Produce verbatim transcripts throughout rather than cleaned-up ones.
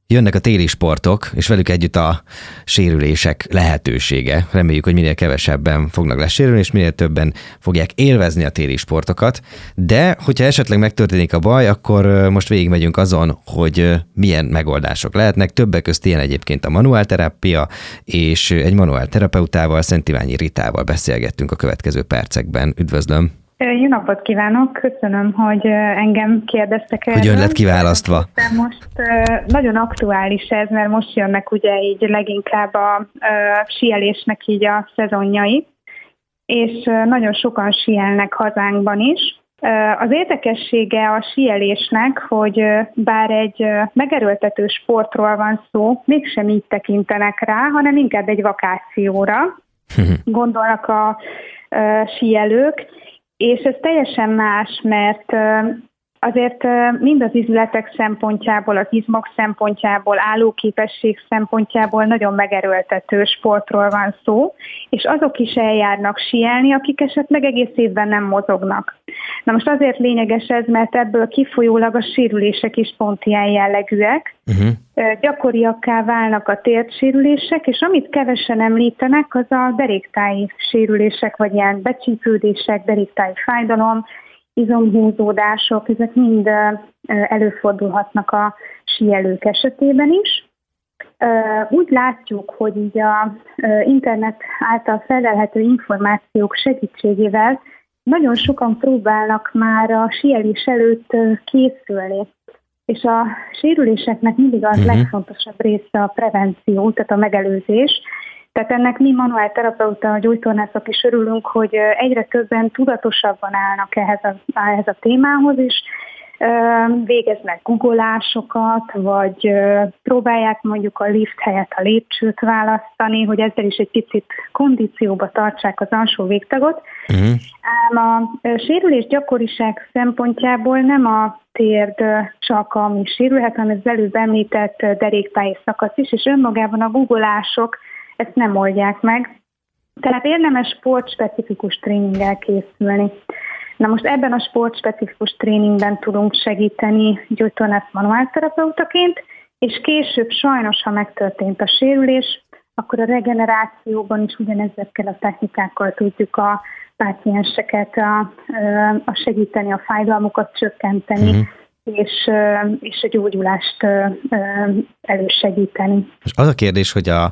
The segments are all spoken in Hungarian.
Jönnek a téli sportok, és velük együtt a sérülések lehetősége. Reméljük, hogy minél kevesebben fognak lesérülni, és minél többen fogják élvezni a téli sportokat. De, hogyha esetleg megtörténik a baj, akkor most végigmegyünk azon, hogy milyen megoldások lehetnek. Többek közt ilyen egyébként a manuálterápia, és egy manuálterapeutával, Szent Iványi Ritával beszélgettünk a következő percekben. Üdvözlöm! Jó napot kívánok, köszönöm, hogy engem kérdeztek erről. Hogy ön lett kiválasztva? Most nagyon aktuális ez, mert most jönnek ugye így leginkább a, a síelésnek így a szezonjai, és nagyon sokan síelnek hazánkban is. Az érdekessége a síelésnek, hogy bár egy megerőltető sportról van szó, mégsem így tekintenek rá, hanem inkább egy vakációra gondolnak a, a síelők. És ez teljesen más, mert azért mind az izületek szempontjából, az izmok szempontjából, állóképesség szempontjából nagyon megerőltető sportról van szó, és azok is eljárnak síelni, akik esetleg egész évben nem mozognak. Na most azért lényeges ez, mert ebből kifolyólag a sérülések is pont ilyen jellegűek. Uh-huh. Gyakoriakká válnak a térdsérülések, és amit kevesen említenek, az a deréktáji sérülések, vagy ilyen becsípődések, deréktáji fájdalom, izomhúzódások, ezek mind előfordulhatnak a síelők esetében is. Úgy látjuk, hogy így a internet által felelhető információk segítségével nagyon sokan próbálnak már a síelés előtt készülni. És a sérüléseknek mindig az uh-huh. legfontosabb része a prevenció, tehát a megelőzés. Tehát ennek mi manuálterapeuta, gyógytornászok is örülünk, hogy egyre többen tudatosabban állnak ehhez a, ehhez a témához, és végeznek guggolásokat, vagy próbálják mondjuk a lift helyett a lépcsőt választani, hogy ezzel is egy picit kondícióba tartsák az alsó végtagot. Uh-huh. Ám a sérülés gyakoriság szempontjából nem a térd csak, ami sérülhet, hanem az előbb említett derékpályi szakasz is, és önmagában a guggolások ezt nem oldják meg. Tehát érdemes sportspecifikus tréninggel készülni. Na most ebben a sportspecifikus tréningben tudunk segíteni gyógytornász manuálterapeutaként, és később sajnos, ha megtörtént a sérülés, akkor a regenerációban is ugyanezekkel a technikákkal tudjuk a pácienseket a, a segíteni, a fájdalmukat csökkenteni, mm. és, és a gyógyulást elősegíteni. És az a kérdés, hogy a,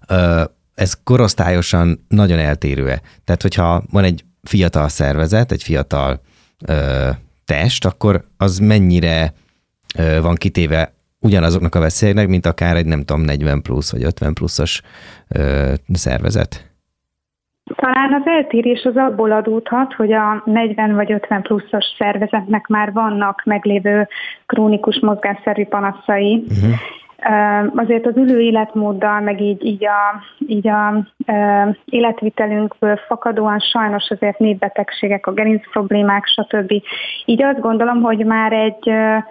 ez korosztályosan nagyon eltérő-e? Tehát, hogyha van egy fiatal szervezet, egy fiatal ö, test, akkor az mennyire ö, van kitéve ugyanazoknak a veszélyeknek, mint akár egy nem tudom, negyven plusz vagy ötven pluszos ö, szervezet? Talán az eltérés az abból adódhat, hogy a negyven vagy ötven pluszos szervezetnek már vannak meglévő krónikus mozgásszervi panaszai. Uh-huh. Azért az ülő életmóddal, meg így, így a, így a e, életvitelünkből fakadóan sajnos azért népbetegségek, a gerinc problémák, stb. Így azt gondolom, hogy már egy e,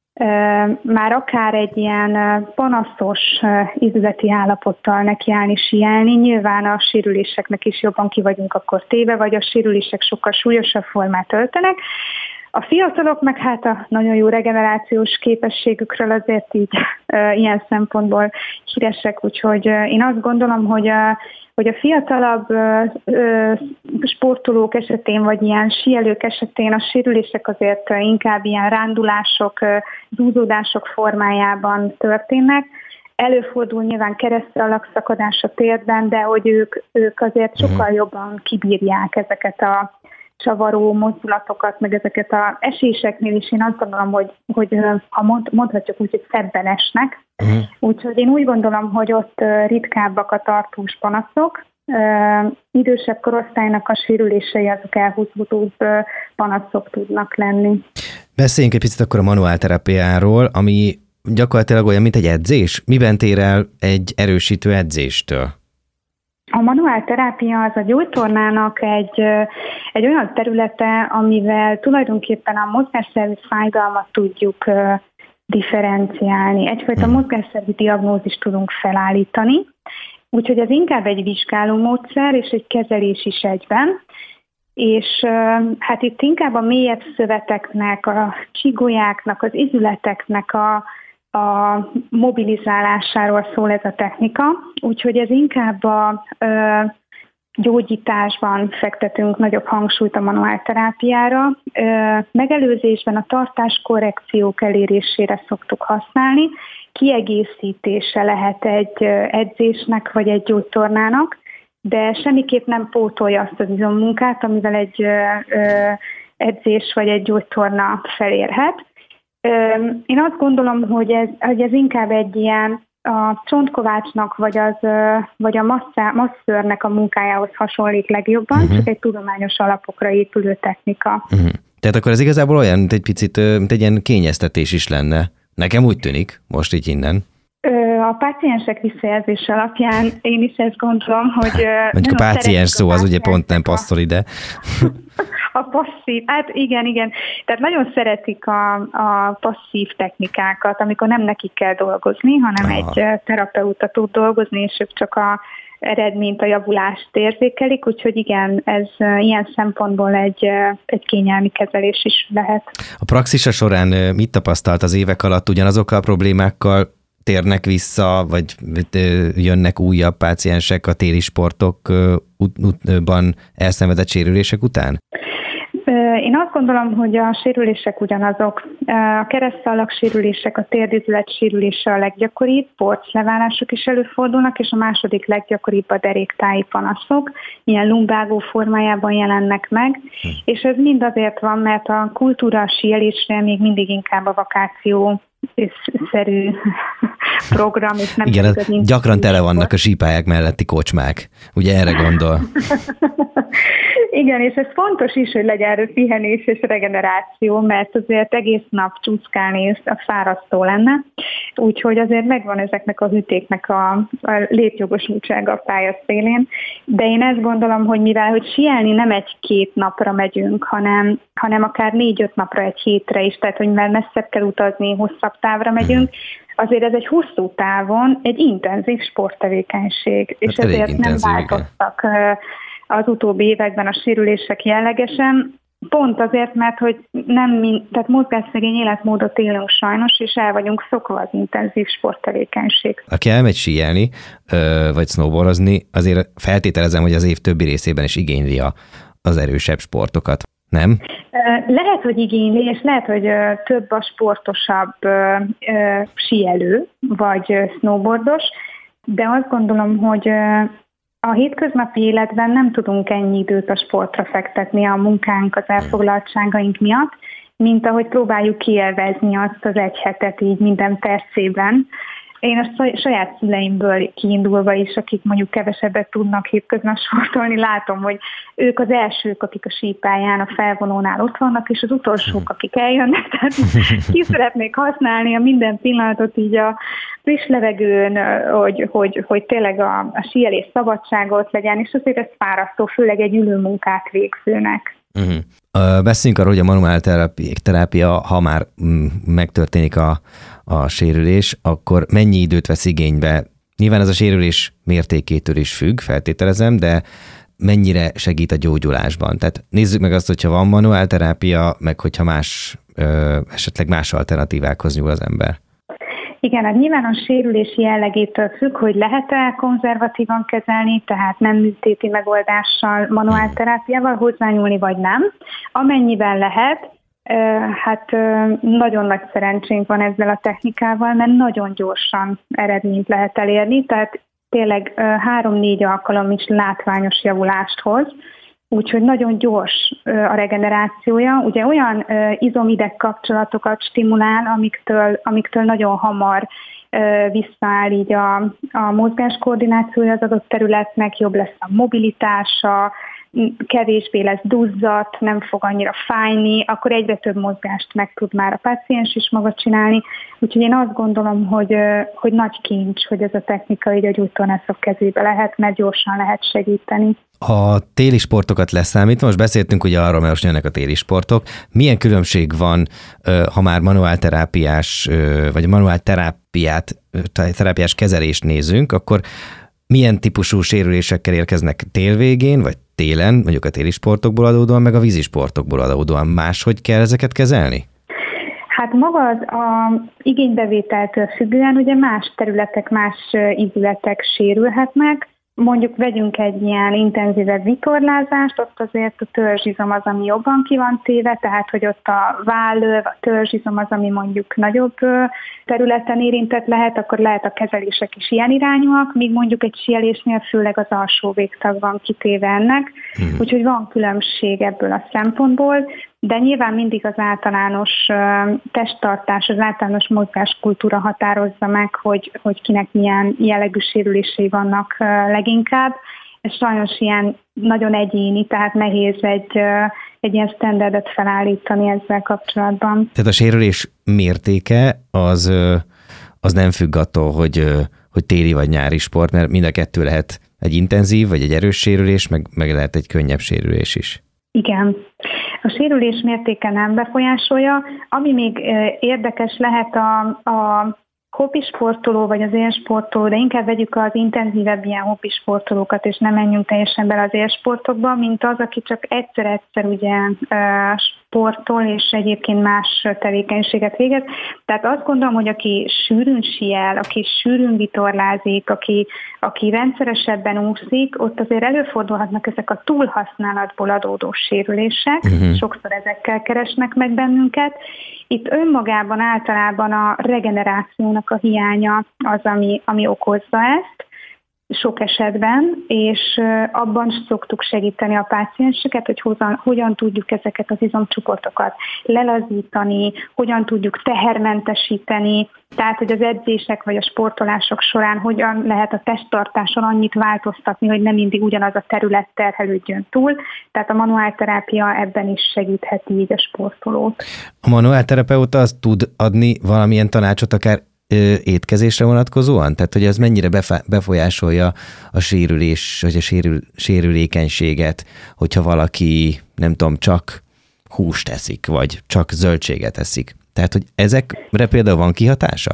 már akár egy ilyen panaszos izületi állapottal nekiállni síelni, nyilván a sérüléseknek is jobban ki vagyunk akkor téve, vagy a sérülések sokkal súlyosabb formát öltenek. A fiatalok meg hát a nagyon jó regenerációs képességükről azért így e, ilyen szempontból híresek, úgyhogy én azt gondolom, hogy a, hogy a fiatalabb e, e, sportolók esetén, vagy ilyen síelők esetén a sérülések azért inkább ilyen rándulások, zúzódások formájában történnek. Előfordul nyilván keresztalak-szakadás a térdben, de hogy ők, ők azért sokkal jobban kibírják ezeket a csavaró mozdulatokat, meg ezeket az eséseknél is én azt gondolom, hogy, hogy ha mond, mondhatjuk úgy, hogy szebben esnek. Uh-huh. Úgyhogy én úgy gondolom, hogy ott ritkábbak a tartós panaszok. Uh, idősebb korosztálynak a sérülései azok elhúzódóbb panaszok tudnak lenni. Beszéljünk egy picit akkor a manuálterápiáról, ami gyakorlatilag olyan, mint egy edzés. Miben tér el egy erősítő edzéstől? A manuálterápia az a gyógytornának egy, egy olyan területe, amivel tulajdonképpen a mozgásszervi fájdalmat tudjuk differenciálni. Egyfajta mozgásszervi diagnózist tudunk felállítani, úgyhogy ez inkább egy vizsgáló módszer és egy kezelés is egyben. És hát itt inkább a mélyebb szöveteknek, a csigolyáknak, az izületeknek a a mobilizálásáról szól ez a technika, úgyhogy ez inkább a ö, gyógyításban fektetünk nagyobb hangsúlyt a manuálterápiára. Ö, megelőzésben a tartáskorrekciók elérésére szoktuk használni, kiegészítése lehet egy edzésnek vagy egy gyógytornának, de semmiképp nem pótolja azt az izommunkát, amivel egy ö, ö, edzés vagy egy gyógytorna felérhet. Én azt gondolom, hogy ez, hogy ez inkább egy ilyen a csontkovácsnak vagy, az, vagy a masszá, masszőrnek a munkájához hasonlít legjobban, uh-huh. csak egy tudományos alapokra épülő technika. Uh-huh. Tehát akkor ez igazából olyan, mint egy picit, mint egy ilyen kényeztetés is lenne. Nekem úgy tűnik, most így innen. A páciensek visszajelzése alapján én is ezt gondolom, hogy... Mondjuk a páciens szó az ugye pont nem passzol ide. A passzív, hát igen, igen. Tehát nagyon szeretik a, a passzív technikákat, amikor nem nekik kell dolgozni, hanem Aha. egy terapeuta tud dolgozni, és ők csak a eredményt, a javulást érzékelik, úgyhogy igen, ez ilyen szempontból egy, egy kényelmi kezelés is lehet. A praxisa során mit tapasztalt az évek alatt? Ugyanazokkal a problémákkal térnek vissza, vagy jönnek újabb páciensek a téli sportokban elszenvedett sérülések után? Én azt gondolom, hogy a sérülések ugyanazok. A keresztszallag sérülések, a térdizület sérülése a leggyakoribb, porcleválások is előfordulnak, és a második leggyakoribb a deréktáji panaszok, ilyen lumbágó formájában jelennek meg, hm. és ez mind azért van, mert a kultúra a síelésre még mindig inkább a vakáció szerű program, és nem igen, gyakran tele vannak a sípályák melletti kocsmák. Ugye erre gondol? Igen, és ez fontos is, hogy legyen pihenés és regeneráció, mert azért egész nap csúszkálni a fárasztó lenne. Úgyhogy azért megvan ezeknek a hűtéknek a, a létjogosultsága a pályaszélén. De én ezt gondolom, hogy mivel hogy síelni nem egy-két napra megyünk, hanem, hanem akár négy-öt napra egy hétre is, tehát hogy mivel messzebb kell utazni, hosszabb távra megyünk, azért ez egy hosszú távon egy intenzív sporttevékenység, hát és ezért nem változtak az utóbbi években a sérülések jellegesen, pont azért, mert hogy nem, tehát mozgásszegény életmódot élünk sajnos, és el vagyunk szokva az intenzív sporttevékenység. Aki elmegy síelni, vagy snowboardozni, azért feltételezem, hogy az év többi részében is igényli az erősebb sportokat, nem? Lehet, hogy igényli, és lehet, hogy több a sportosabb síelő, vagy snowboardos, de azt gondolom, hogy a hétköznapi életben nem tudunk ennyi időt a sportra fektetni a munkánk, az elfoglaltságaink miatt, mint ahogy próbáljuk kielvezni azt az egy hetet így minden percében. Én a saját szüleimből kiindulva is, akik mondjuk kevesebbet tudnak hétköznap sportolni, látom, hogy ők az elsők, akik a sípályán, a felvonónál ott vannak, és az utolsók, akik eljönnek, tehát ki szeretnék használni a minden pillanatot így a friss levegőn, hogy, hogy, hogy tényleg a, a síelés szabadságot legyen, és azért ez fárasztó, főleg egy ülő munkát végzőnek. Uh-huh. Uh, beszéljünk arról, hogy a manuál terápia, ha már mm, megtörténik a, a sérülés, akkor mennyi időt vesz igénybe? Nyilván ez a sérülés mértékétől is függ, feltételezem, de mennyire segít a gyógyulásban? Tehát nézzük meg azt, hogyha van manuál terápia, meg hogyha más, ö, esetleg más alternatívákhoz nyúl az ember. Igen, hát nyilván a sérülés jellegétől függ, hogy lehet-e konzervatívan kezelni, tehát nem műtéti megoldással, manuálterápiával hozzányúlni, vagy nem. Amennyiben lehet, hát nagyon nagy szerencsénk van ezzel a technikával, mert nagyon gyorsan eredményt lehet elérni, tehát tényleg három-négy alkalom is látványos javulást hoz, úgyhogy nagyon gyors a regenerációja. Ugye olyan izomideg kapcsolatokat stimulál, amiktől, amiktől nagyon hamar visszaáll így a, a mozgáskoordinációja az adott területnek, jobb lesz a mobilitása, kevésbé lesz duzzat, nem fog annyira fájni, akkor egyre több mozgást meg tud már a páciens is maga csinálni. Úgyhogy én azt gondolom, hogy, hogy nagy kincs, hogy ez a technika így a gyógytornászok kezébe lehet, mert gyorsan lehet segíteni. A téli sportokat leszámítva, most beszéltünk ugye arról, mert most jönnek a téli sportok. Milyen különbség van, ha már manuálterápiás, vagy manuálterápiát, terápiás kezelést nézünk, akkor milyen típusú sérülésekkel érkeznek télvégén, vagy télen, mondjuk a téli sportokból adódóan, meg a vízi sportokból adódóan? Máshogy kell ezeket kezelni? Hát maga az a igénybevételtől függően ugye más területek, más izületek sérülhetnek. Mondjuk vegyünk egy ilyen intenzívebb vitorlázást, ott azért a törzsizom az, ami jobban ki van téve, tehát hogy ott a vállöv, a törzsizom az, ami mondjuk nagyobb területen érintett lehet, akkor lehet a kezelések is ilyen irányúak, míg mondjuk egy síelésnél főleg az alsó végtag van kitéve ennek, hmm. úgyhogy van különbség ebből a szempontból, de nyilván mindig az általános testtartás, az általános mozgáskultúra határozza meg, hogy, hogy kinek milyen jellegű sérülései vannak leginkább. Ez sajnos ilyen nagyon egyéni, tehát nehéz egy, egy ilyen standardet felállítani ezzel kapcsolatban. Tehát a sérülés mértéke az, az nem függ attól, hogy, hogy téli vagy nyári sport, mert mind a kettő lehet egy intenzív vagy egy erős sérülés, meg, meg lehet egy könnyebb sérülés is. Igen. A sérülés mértéke nem befolyásolja. Ami még érdekes lehet a, a hobbi sportoló vagy az élsportoló, de inkább vegyük az intenzívebb ilyen hobbi sportolókat, és nem menjünk teljesen bele az élsportokba, mint az, aki csak egyszer-egyszer ugye sportol, és egyébként más tevékenységet végez. Tehát azt gondolom, hogy aki sűrűn síel, aki sűrűn vitorlázik, aki, aki rendszeresebben úszik, ott azért előfordulhatnak ezek a túlhasználatból adódó sérülések, uh-huh. sokszor ezekkel keresnek meg bennünket. Itt önmagában általában a regenerációnak a hiánya az, ami, ami okozza ezt, sok esetben, és abban szoktuk segíteni a pácienseket, hogy hogyan, hogyan tudjuk ezeket az izomcsoportokat lelazítani, hogyan tudjuk tehermentesíteni, tehát hogy az edzések vagy a sportolások során hogyan lehet a testtartáson annyit változtatni, hogy nem mindig ugyanaz a terület terhelődjön túl, tehát a manuálterápia ebben is segítheti így a sportolót. A manuálterapeuta az tud adni valamilyen tanácsot akár étkezésre vonatkozóan? Tehát, hogy ez mennyire befolyásolja a sérülés, vagy a sérül, sérülékenységet, hogyha valaki, nem tudom, csak húst eszik, vagy csak zöldséget eszik. Tehát, hogy ezekre például van kihatása?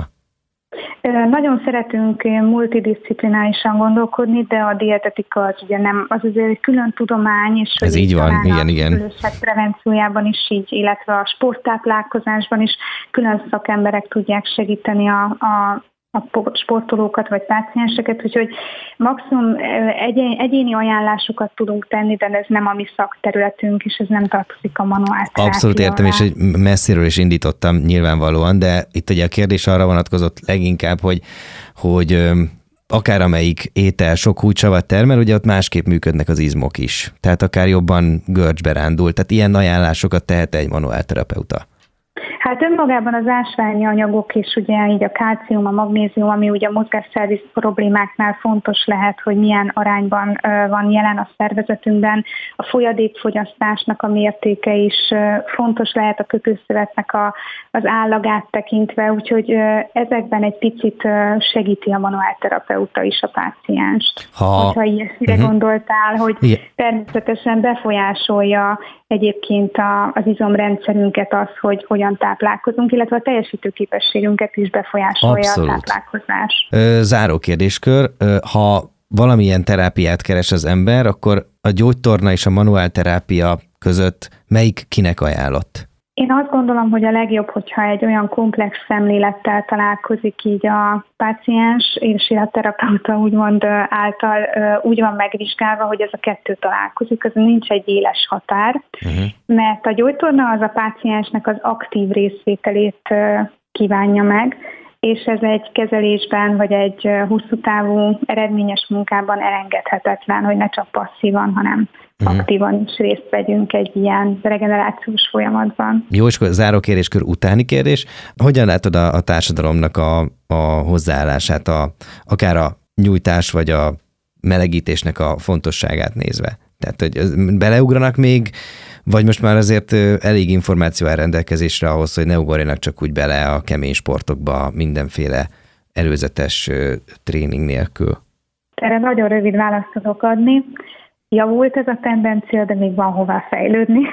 Nagyon szeretünk multidisciplinárisan gondolkodni, de a dietetika az ugye nem, az azért egy külön tudomány, és ez így van, igen, igen. A prevenciójában is így, illetve a sporttáplálkozásban is külön szakemberek tudják segíteni a, a a sportolókat vagy pácienseket, úgyhogy maximum egyén, egyéni ajánlásokat tudunk tenni, de ez nem a mi szakterületünk, és ez nem tartozik a manuálterápiára. Abszolút értem, és messziről is indítottam nyilvánvalóan, de itt ugye a kérdés arra vonatkozott leginkább, hogy, hogy akár amelyik étel sok húgysavat termel, ugye ott másképp működnek az izmok is. Tehát akár jobban görcsbe rándul. Tehát ilyen ajánlásokat tehet egy manuálterapeuta. Hát önmagában az ásványi anyagok és ugye így a kálcium, a magnézium, ami ugye a mozgásszervi problémáknál fontos lehet, hogy milyen arányban van jelen a szervezetünkben. A folyadékfogyasztásnak a mértéke is fontos lehet a kötőszövetnek a, az állagát tekintve, úgyhogy ezekben egy picit segíti a manuálterapeuta is a pácienst. Ha, Hogyha ilyesmire uh-huh. gondoltál, hogy igen. Természetesen befolyásolja egyébként a, az izomrendszerünket az, hogy hogyan táplálkozunk, illetve a teljesítőképességünket is befolyásolja abszolút. A táplálkozás. Záró kérdéskör, ha valamilyen terápiát keres az ember, akkor a gyógytorna és a manuálterápia között melyik kinek ajánlott? Én azt gondolom, hogy a legjobb, hogyha egy olyan komplex szemlélettel találkozik így a páciens, és a terapeuta úgymond által úgy van megvizsgálva, hogy ez a kettő találkozik, az nincs egy éles határ, uh-huh. mert a gyógytorna az a páciensnek az aktív részvételét kívánja meg, és ez egy kezelésben, vagy egy hosszú távú eredményes munkában elengedhetetlen, hogy ne csak passzívan, hanem uh-huh. aktívan is részt vegyünk egy ilyen regenerációs folyamatban. Jó, és akkor záró kérdéskör utáni kérdés. Hogyan látod a, a társadalomnak a, a hozzáállását, a, akár a nyújtás vagy a melegítésnek a fontosságát nézve? Tehát, hogy beleugranak még, vagy most már azért elég információ áll rendelkezésre ahhoz, hogy ne ugorjanak csak úgy bele a kemény sportokba mindenféle előzetes tréning nélkül? Erre nagyon rövid választ tudok adni. Javult ez a tendencia, de még van hová fejlődni.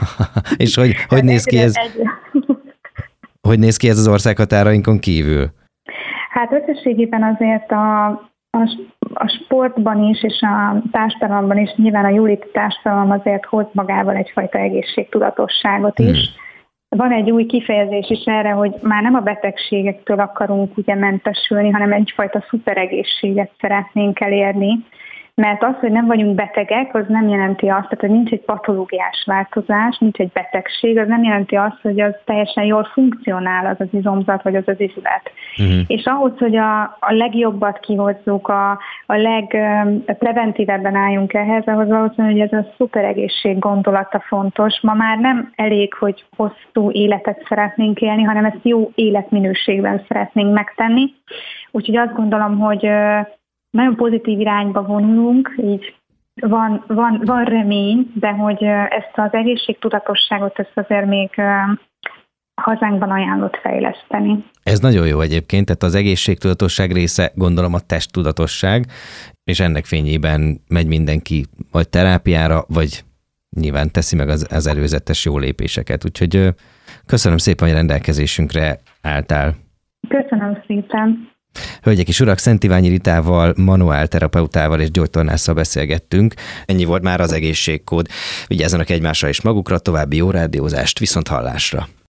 És hogy, hogy néz ki ez? Hogy néz ki ez az ország határainkon kívül? Hát összességében azért a, a, a sportban is, és a társadalomban is, nyilván a jóléti társadalom azért hoz magával egyfajta egészségtudatosságot is. Hmm. van egy új kifejezés is erre, hogy már nem a betegségektől akarunk ugye mentesülni, hanem egyfajta szuperegészséget szeretnénk elérni, mert az, hogy nem vagyunk betegek, az nem jelenti azt, tehát, hogy nincs egy patológiás változás, nincs egy betegség, az nem jelenti azt, hogy az teljesen jól funkcionál az az izomzat, vagy az az izület. Uh-huh. És ahhoz, hogy a, a legjobbat kihozzuk, a, a legpreventívebben álljunk ehhez, ahhoz valószínűleg, hogy ez a szuperegészség gondolata fontos. Ma már nem elég, hogy hosszú életet szeretnénk élni, hanem ezt jó életminőségben szeretnénk megtenni. Úgyhogy azt gondolom, hogy nagyon pozitív irányba vonulunk, így van, van, van remény, de hogy ezt az egészségtudatosságot ezt azért még hazánkban ajánlott fejleszteni. Ez nagyon jó egyébként, tehát az egészségtudatosság része gondolom a testtudatosság, és ennek fényében megy mindenki vagy terápiára, vagy nyilván teszi meg az, az előzetes jó lépéseket. Úgyhogy köszönöm szépen, hogy rendelkezésünkre álltál. Köszönöm szépen. Hölgyek és urak, Szent Iványi Ritával, manuálterapeutával és gyógytornásszal beszélgettünk. Ennyi volt már az egészségkód. Vigyázzanak egymásra és magukra, további jó rádiózást, viszont hallásra.